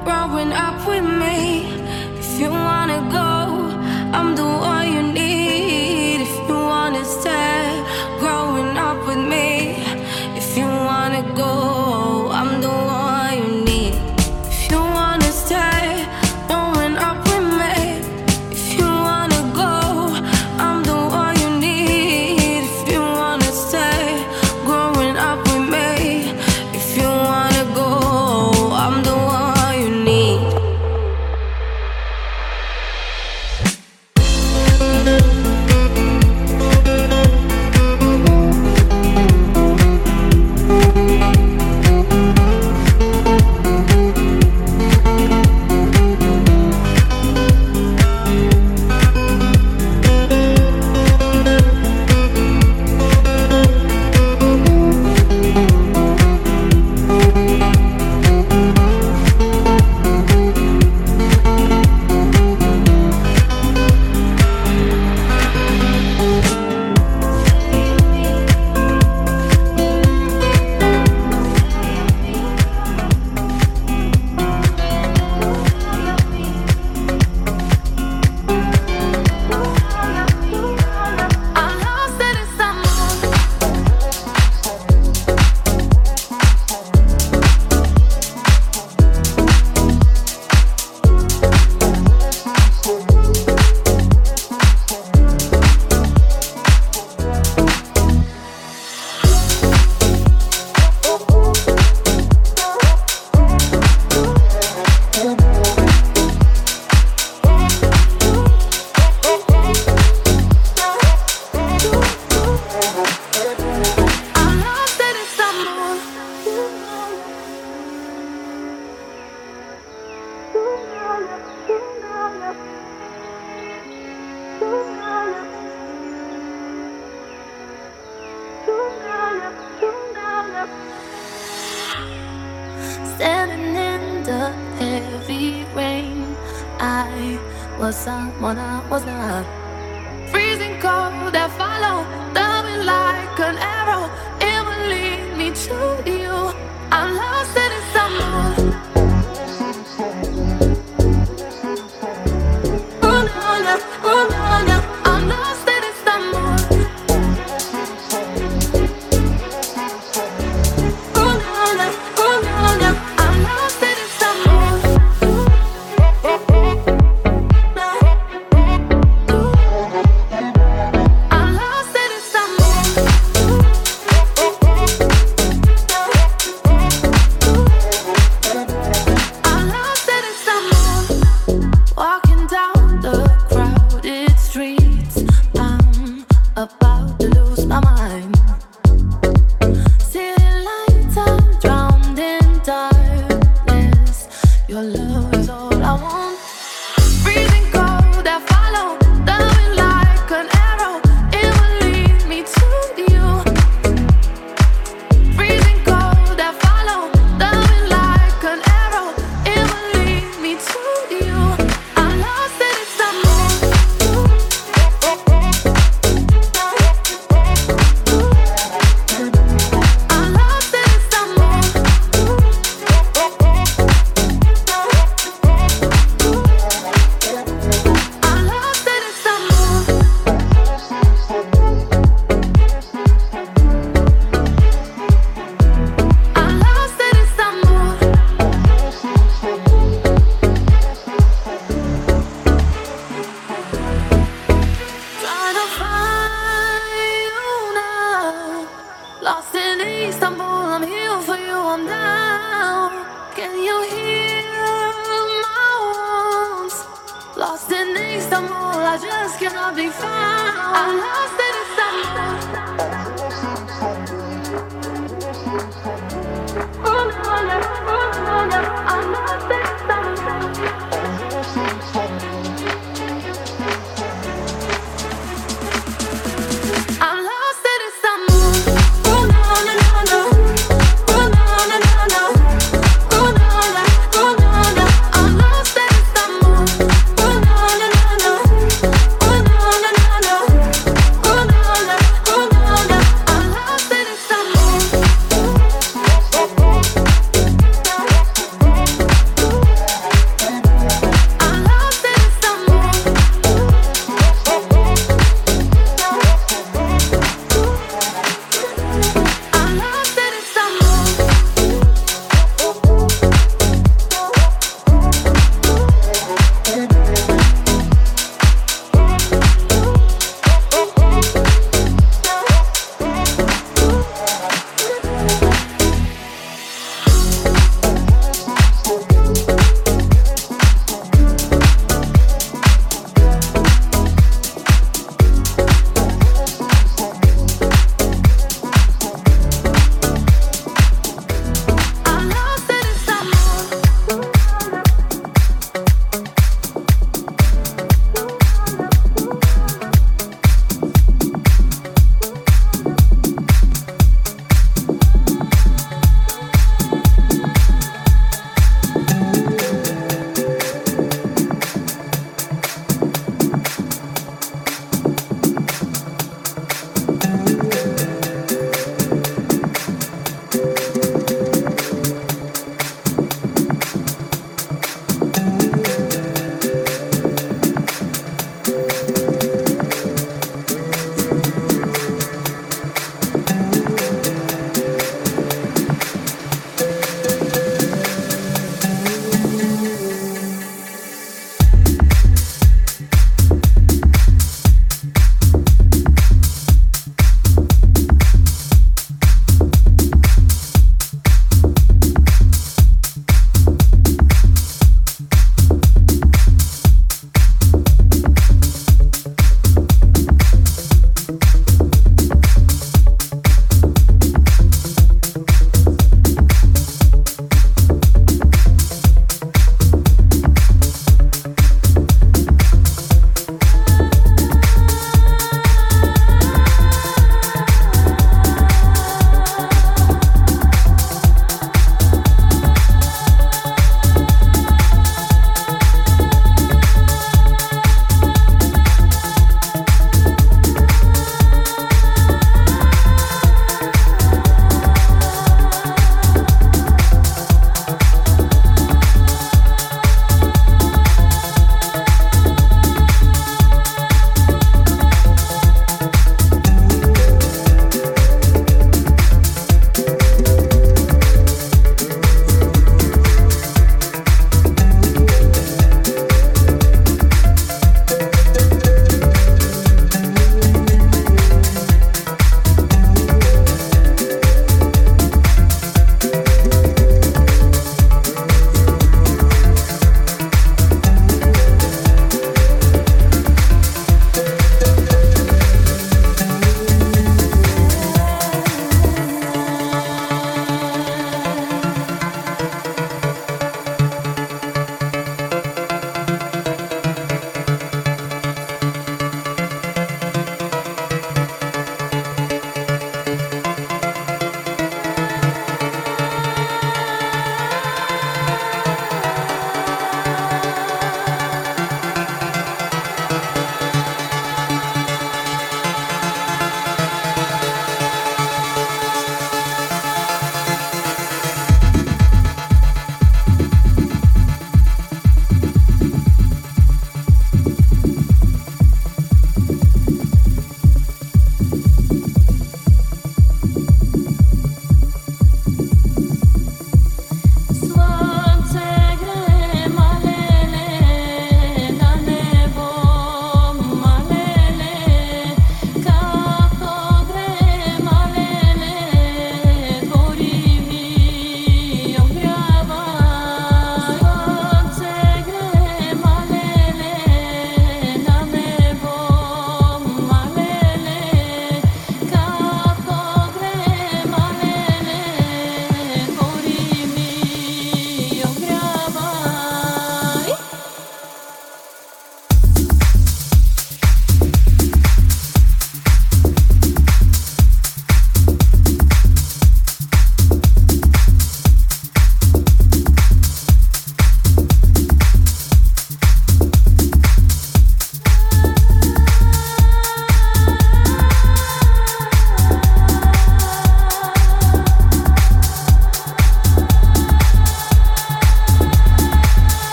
growing up with me. If you wanna go, I'm the one you need. If you wanna stay, growing up with me. If you wanna go, I'm the one you need. If you wanna stay, growing up with me. If you wanna go, I'm the one you need. If you wanna stay, growing up with me. If you wanna go, I'm the one you need. Standing in the heavy rain, I was someone I was not. Freezing cold that followed, coming like an arrow. It will lead me to you. I'm lost in someone. Oh no, no, oh no, no. I'm lost in someone. Oh no, no, oh no, no. I'm lost in someone. I'm lost in someone. I'm lost in someone. Walking down the crowded streets, I'm about to lose my mind. City lights are drowned in darkness. Your love is all I want. Freezing cold that follow, coming like an arrow. It will lead me to you. Freezing cold that follow, coming like an arrow. It will lead me to you. I'm lost in someone. I'm lost in someone. I'm lost in someone. I'm lost in someone. Trying to find you now. Lost in Istanbul, I'm here for you, I'm down. Can you hear my wounds? Lost in Istanbul, I just cannot be found. I'm lost in Istanbul. Oh no, no, oh no, no. I'm lost in Istanbul. I'm lost in Istanbul. Oh no, no, no, no. Oh no, no, no, no. Oh no, no, oh no, no. I'm lost in Istanbul. Oh no, no, no, no. Oh no, no, no, no. Oh no, no, oh no, no.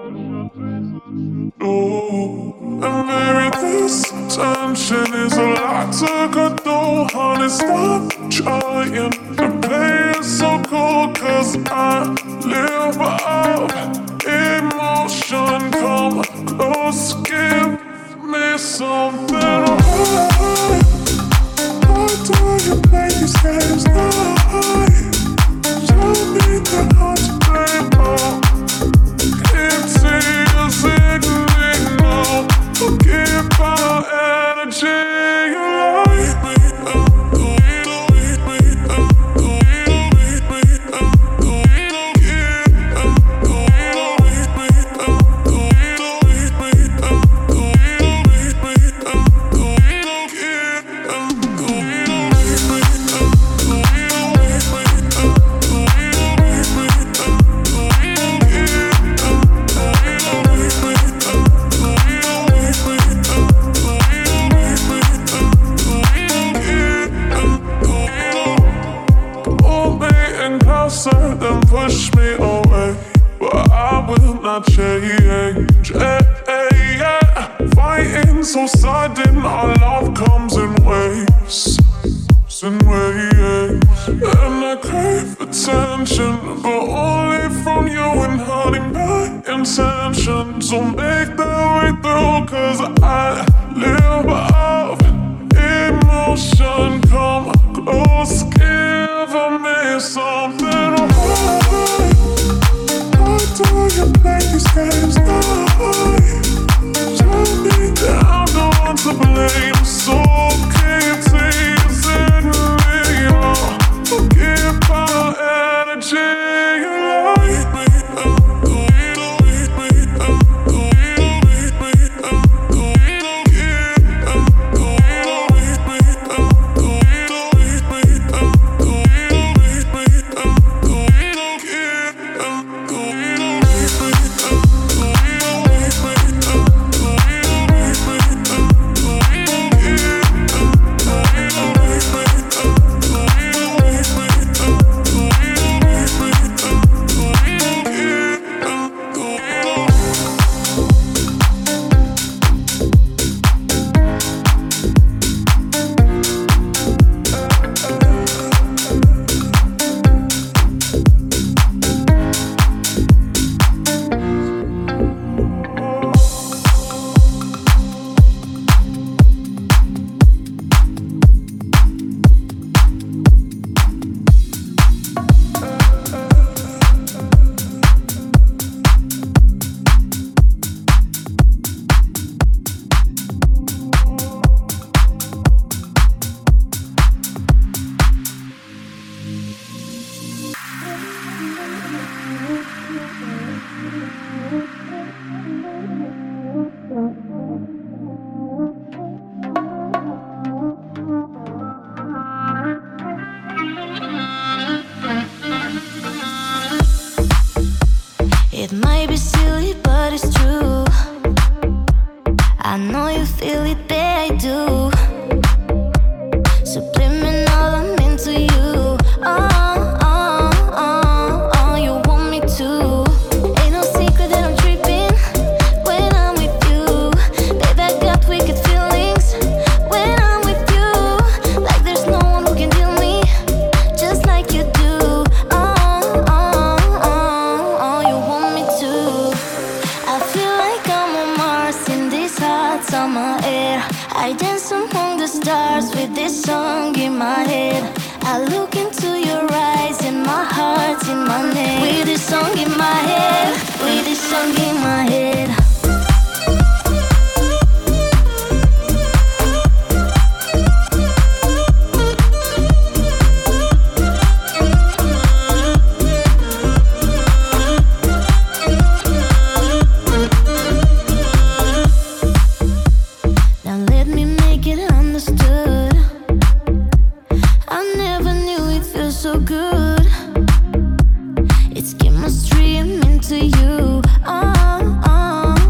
Oh, and maybe this tension is a lot to go through. Honey, stop trying to play it so cool, 'cause I live off emotion. Come close, give me something. Why do you play these games now? Tell me that I'm to blame. It's a signal. Give my energy. You like me. Then push me away, but I will not change. Fighting so sudden, our love comes in waves, and I crave attention, but only from you. And honey, my intentions will make their way through, 'cause I live off emotion. Come close, give me something. Why do you play these games now? Tell me that I'm the one to blame. So keep teasing me. Give my energy. You like me. It might be silly, but it's true. I know you feel it, but I do. Subliminal, I'm into you. You want me to. Ain't no secret that I'm tripping when I'm with you. Baby, I got wicked feelings when I'm with you. Like there's no one who can deal me just like you do. You want me to. I feel like I'm on Mars in this hot summer air. I dance among the stars with this song in my head. I look into your eyes and my heart's in my neck. With this song in my head, with this song in my head. Now let me make it understood. I never knew it feels so good. It's chemistry, I'm into you.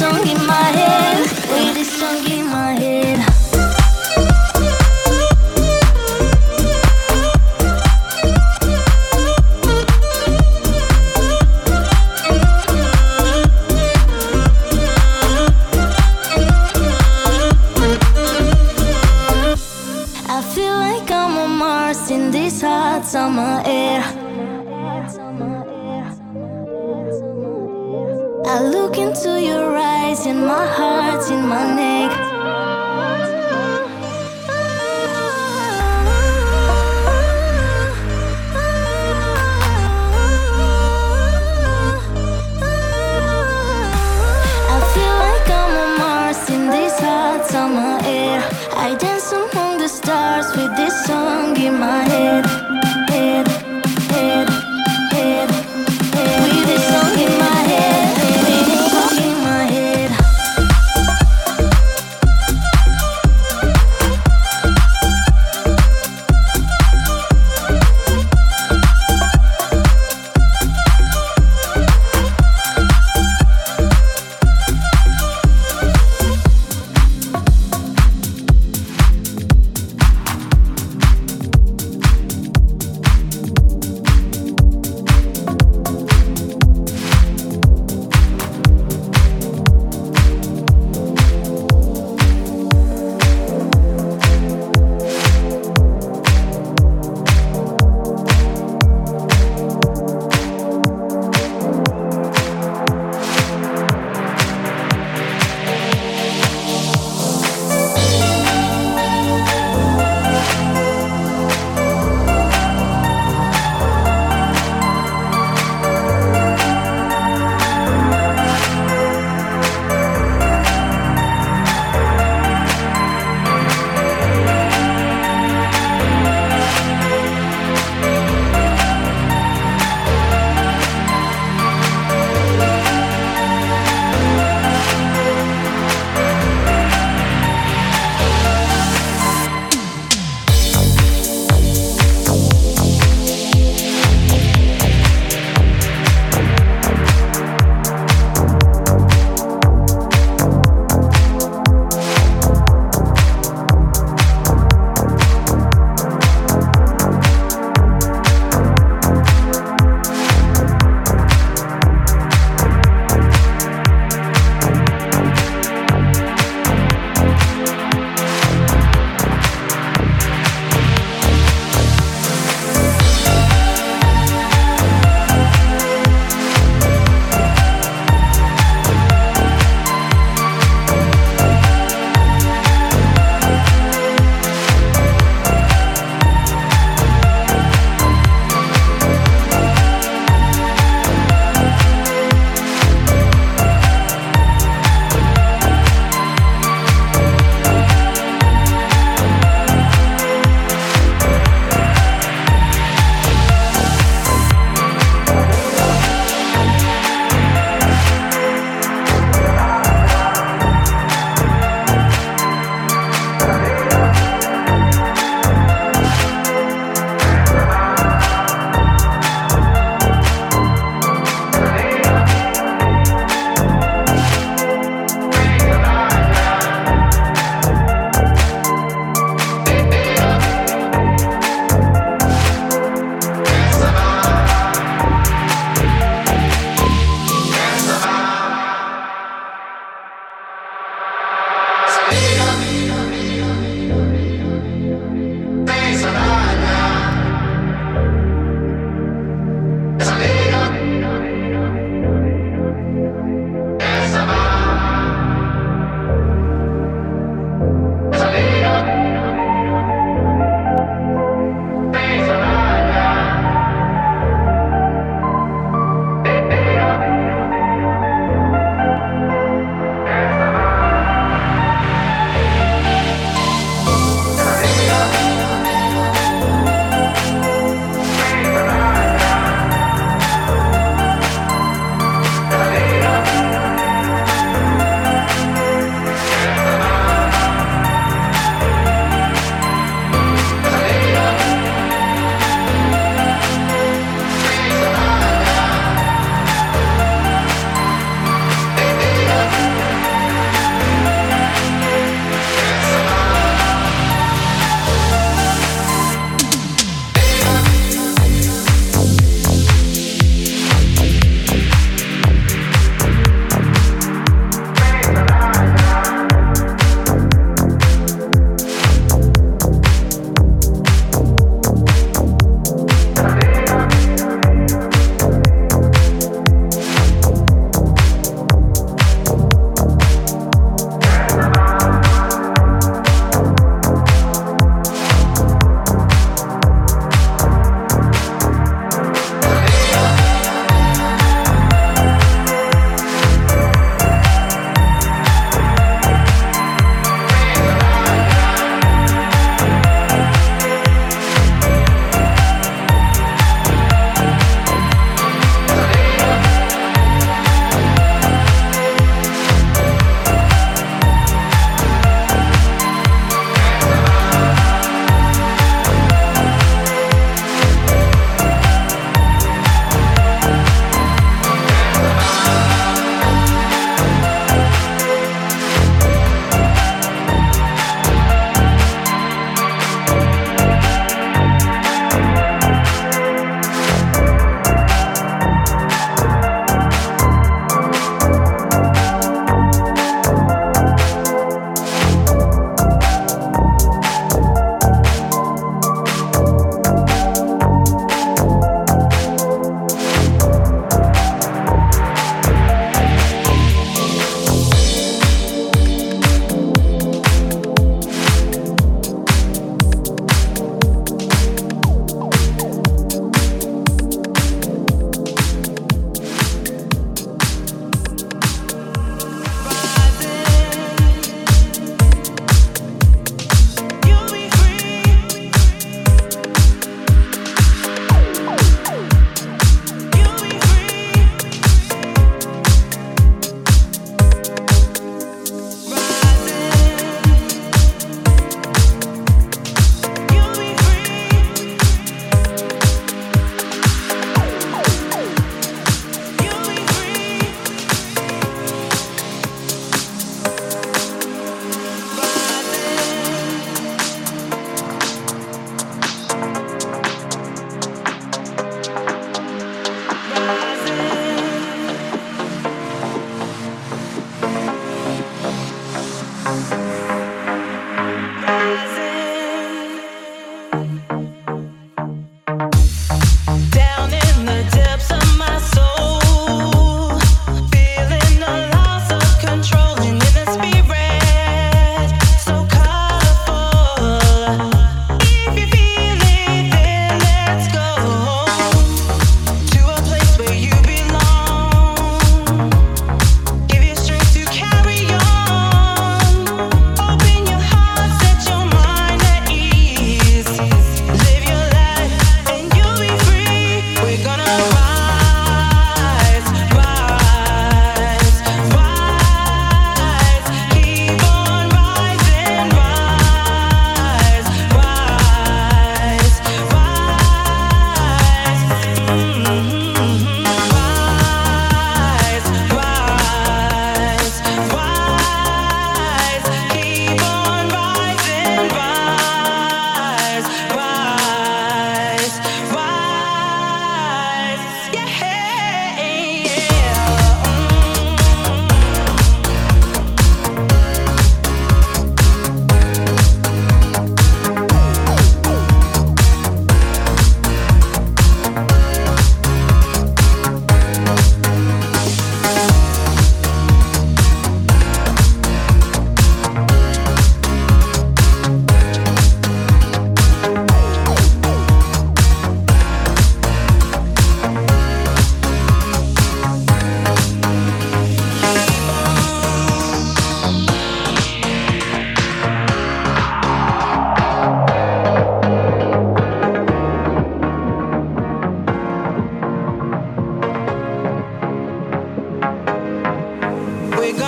song in my head, with this song in my head. I feel like I'm on Mars in this hot summer air. I look into your eyes and my heart's in my neck. I feel like I'm on Mars in this hot summer air. I dance among the stars with this song in my head, head, head, head, head. With this song in my head, with this song in my head.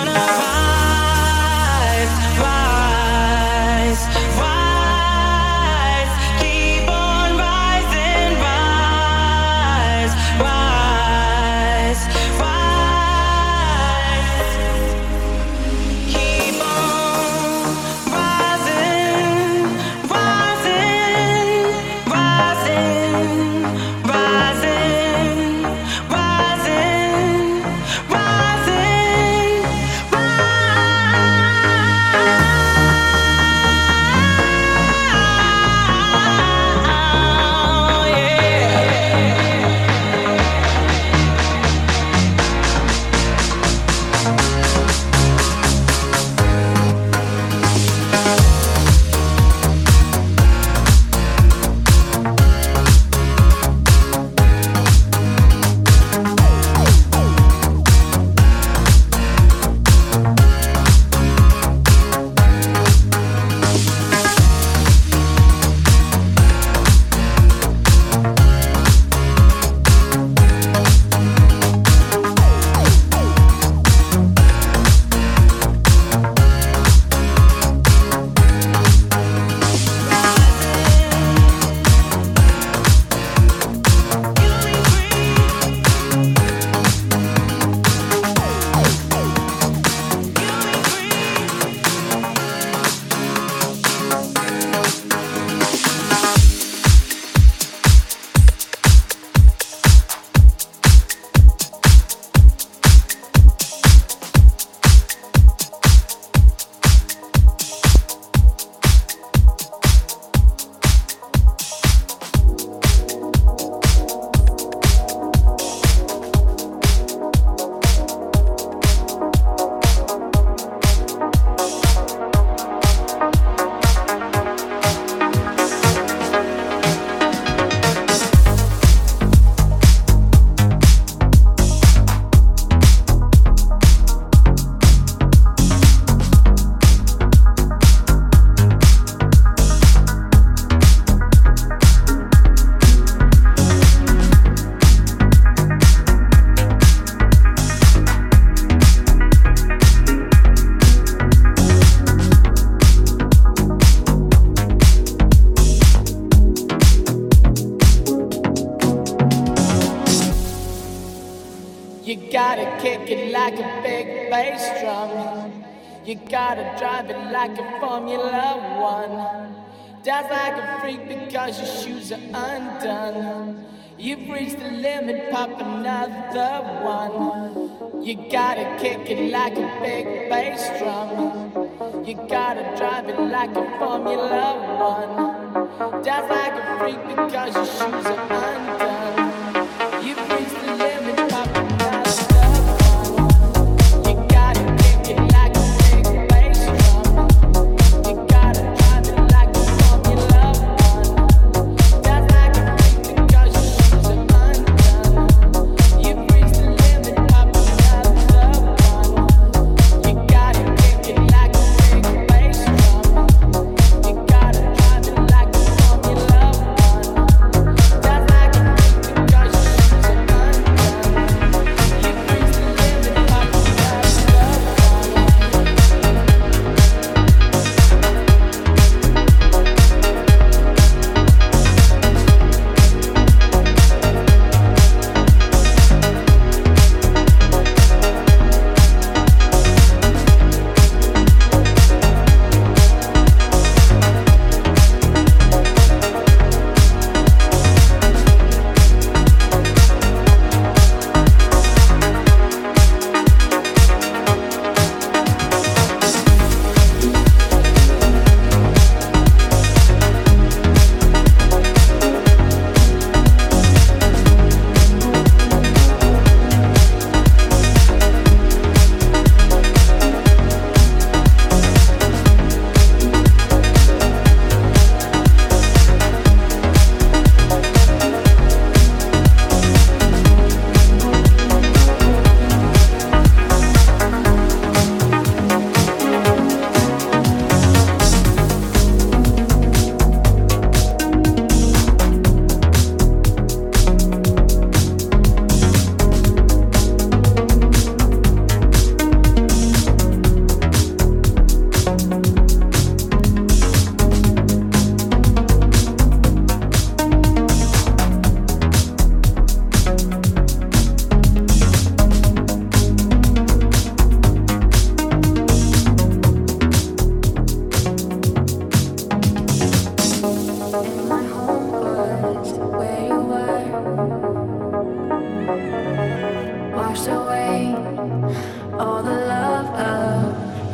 kick it like a big bass drum. You gotta drive it like a Formula One. Dance like a freak because your shoes are undone. You've reached the limit, pop another one. You gotta kick it like a big bass drum. You gotta drive it like a Formula One. Dance like a freak because your shoes are undone. You've reached the limit, pop another one. You gotta kick it like a big bass drum. You gotta drive it like a Formula One. Dance like a freak because your shoes are undone. You've reached the limit, pop another one. You gotta kick it like a big bass drum. You gotta drive it like a Formula One. Dance like a freak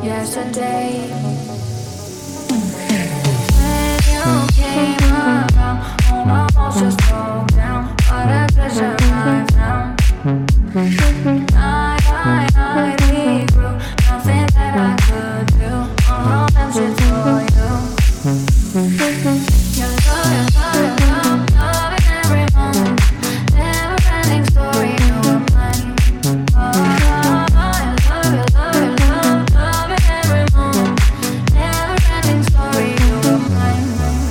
yesterday. When you came around, all my walls just broke down. What a pleasure I found. I regrew, nothing that I could do. All meant for you. Your love in every moment. Never-ending story, you were mine. Love in every moment. Never-ending story, you were mine.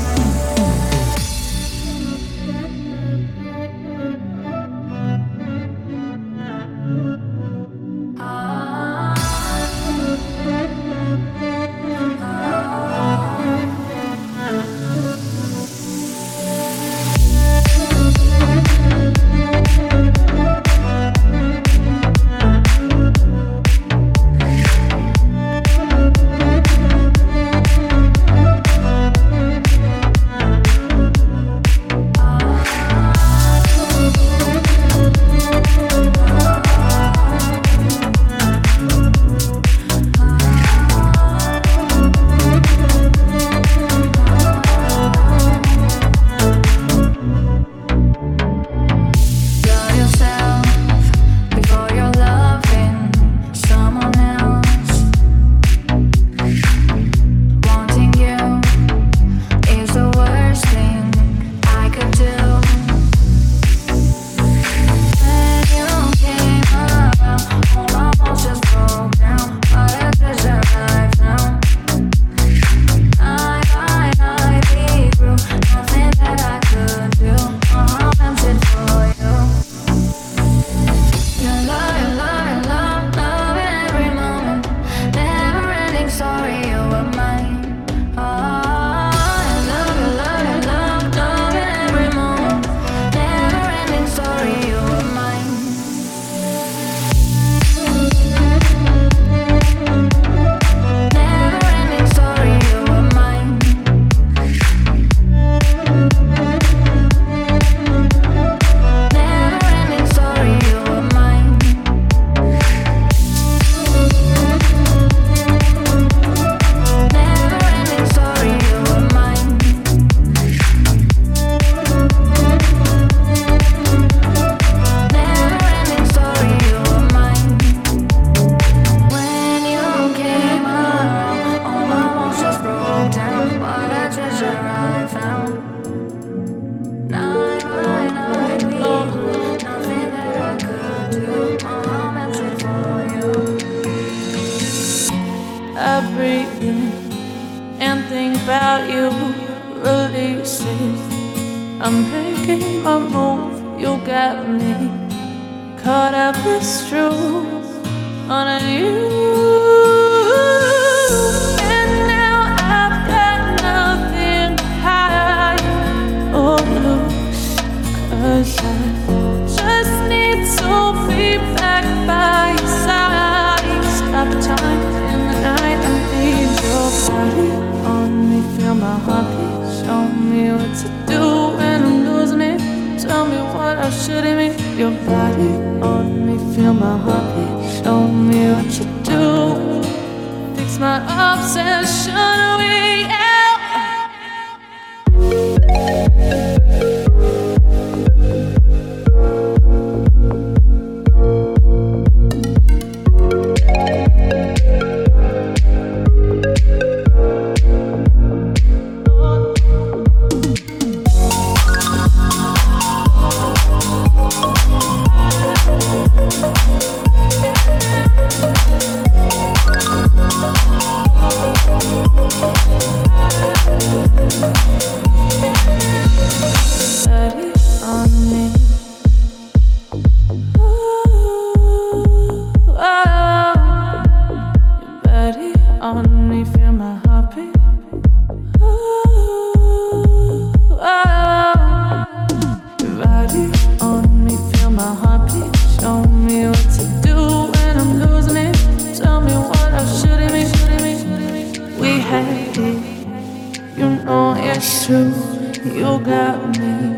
it's true, you got me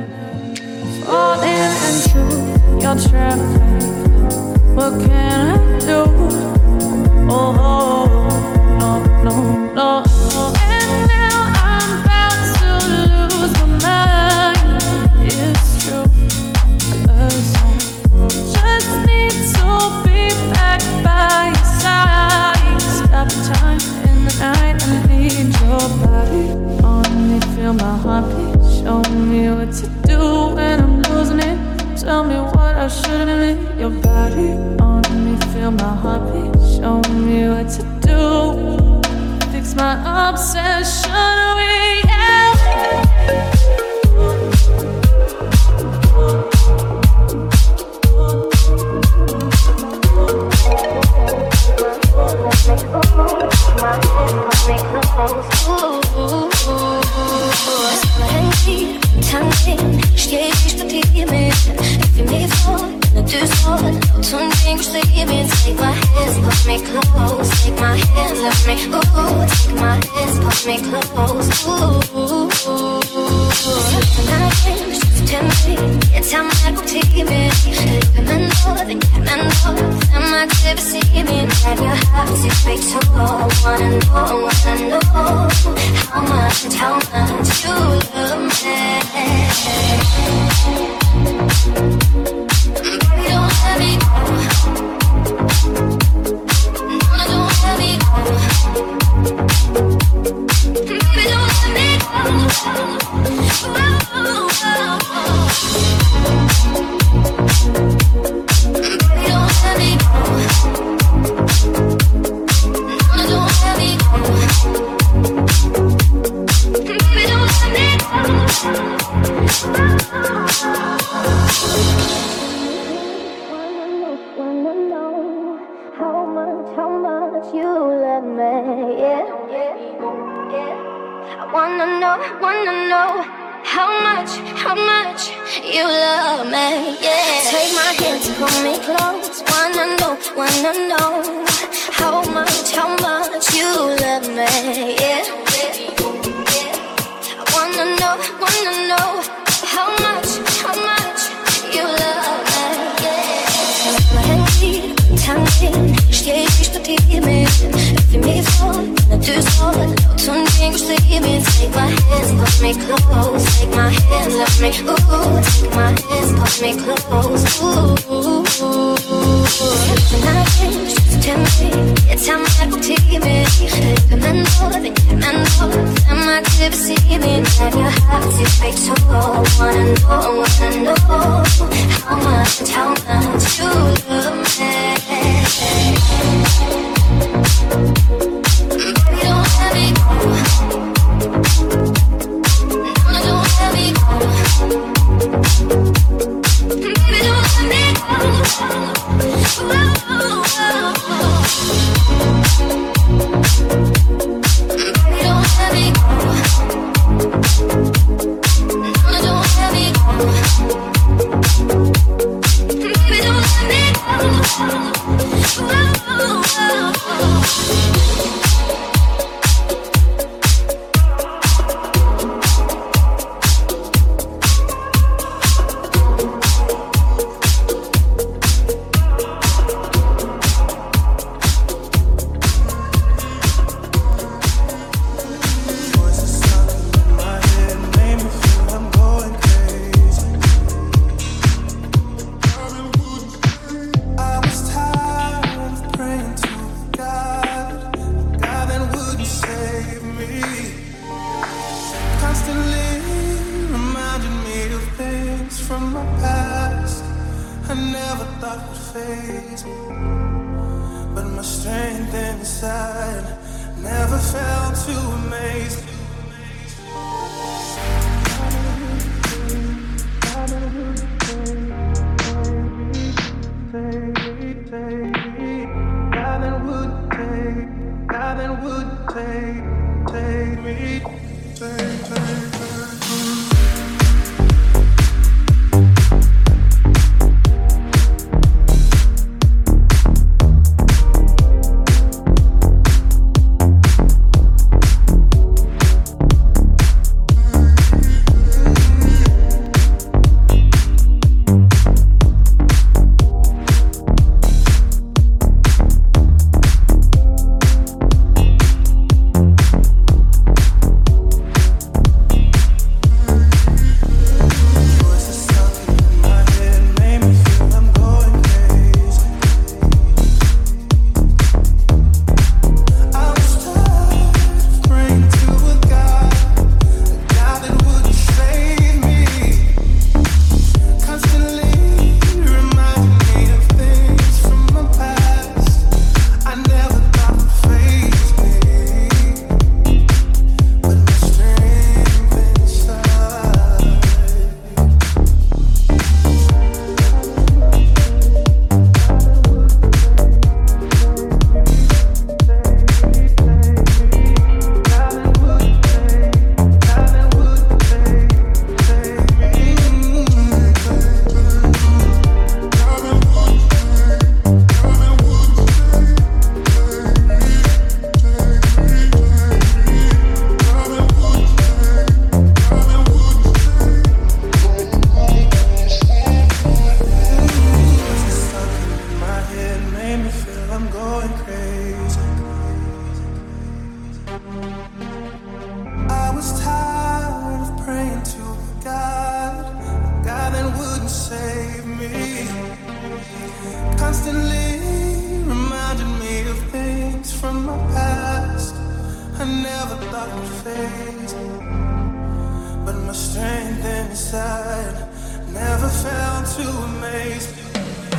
falling into your trap. What can I do? Oh, my obsession. We yeah. Steh ich mit dir mit, ich bin mir vor, ne Tür vor, laut und Ding steh mit. Take my hands, push me close, take my hands, let me, ooh, take my hands, push me close, ooh. Tonight, just tell me, jetzt haben wir gut hier mit. Lippemendo, den Kemendo, sag mal, du see me. Have your heart to speak to, wanna know how much you love me. Baby, don't let me go. No, don't let me go. Baby, don't let me go. Baby, don't let me go. No, don't let me go. Baby, don't let me go. Wanna know how much you love me, yeah. I wanna know how much you love me, yeah. Take my hand to pull me close. Wanna know how much you love me, yeah. I wanna know how much you love me, yeah. Tanken, steh ich mit dir mit. Öffne mir vor, ne Tür vor, laut und Ding steh mit. Take my hands, push me close. Take my hands, let me, ooh. Take my hands, push me close, ooh. Tonight, just tell me, jetzt haben wir gut hier mit. Lippemendo, den Kemendo, sag mal, du see me. Have your heart to speak to, wanna know how much you love me. Baby, don't let me go. No, don't let me go. Baby, don't let me go. Baby, don't let me go. No, don't let me go. Baby, don't let me outward face, but my strength inside never failed to amaze me.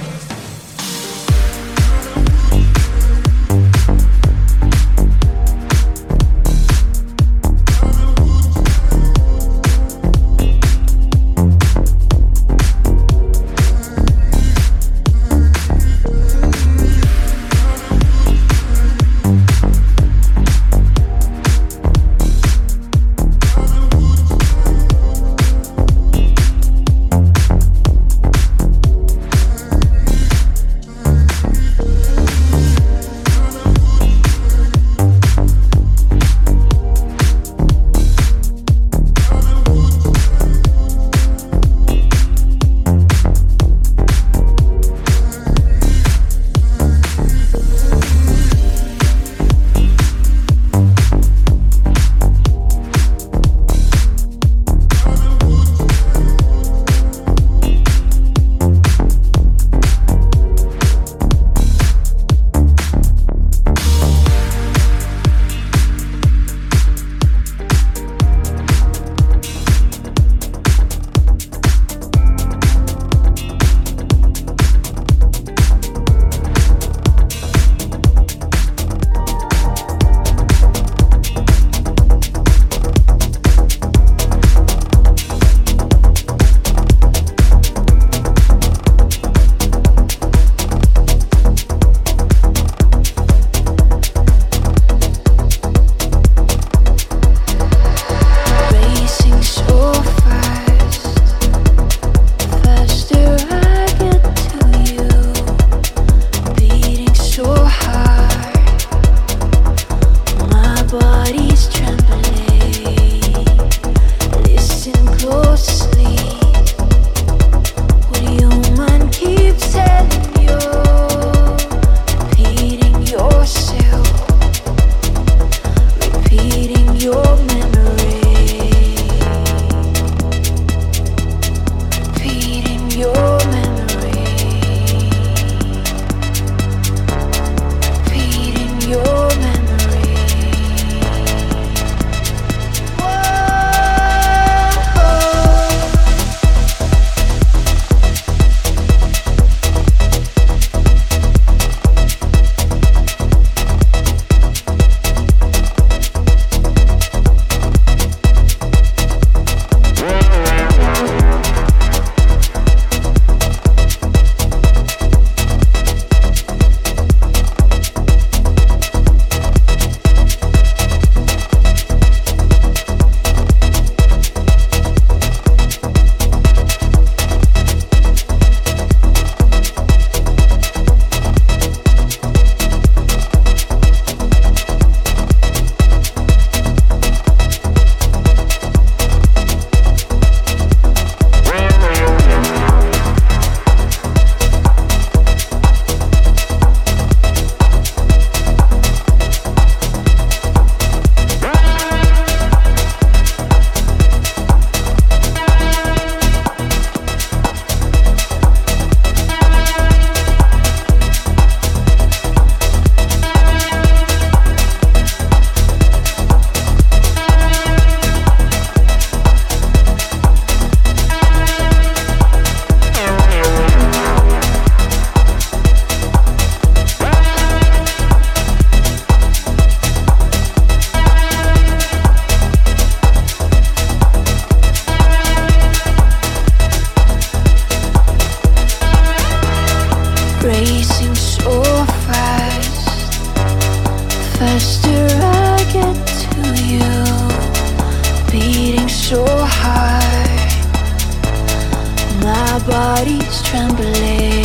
body's trembling.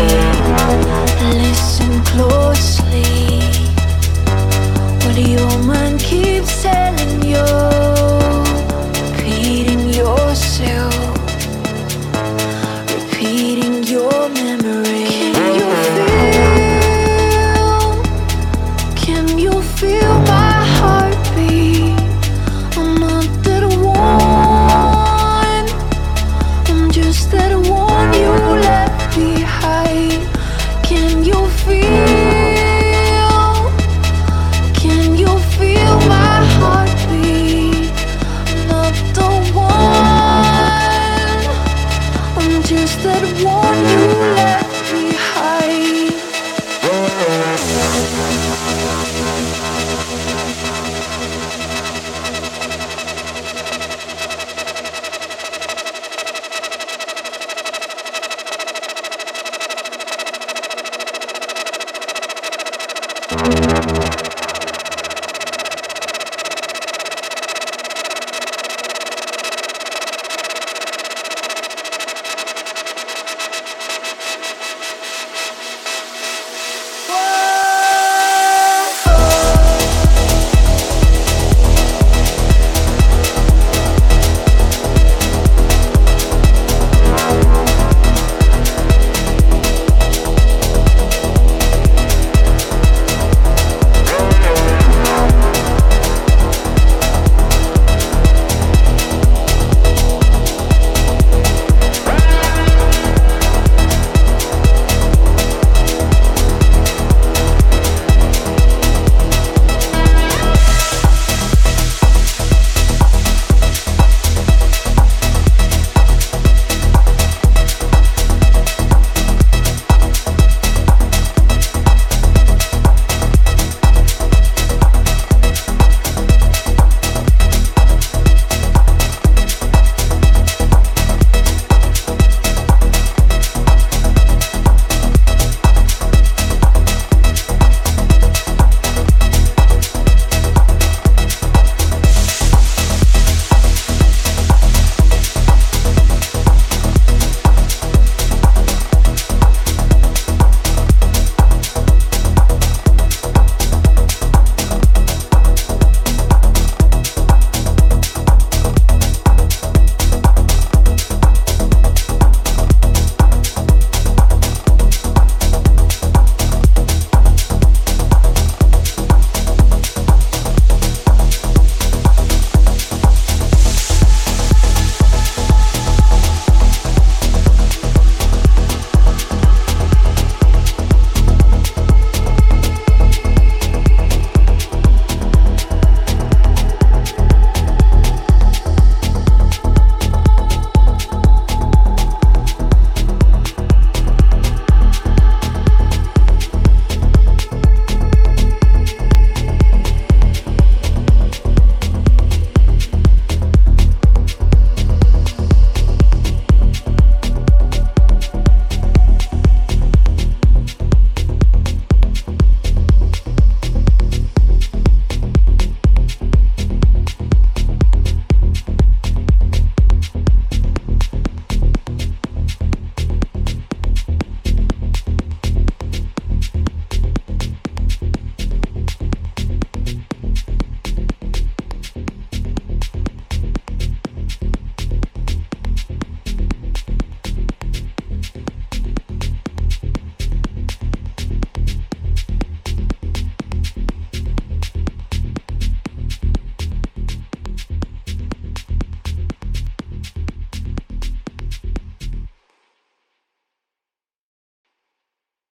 Listen closely. What your mind keeps telling you, repeating yourself, repeating your memory. Can you feel? Can you feel my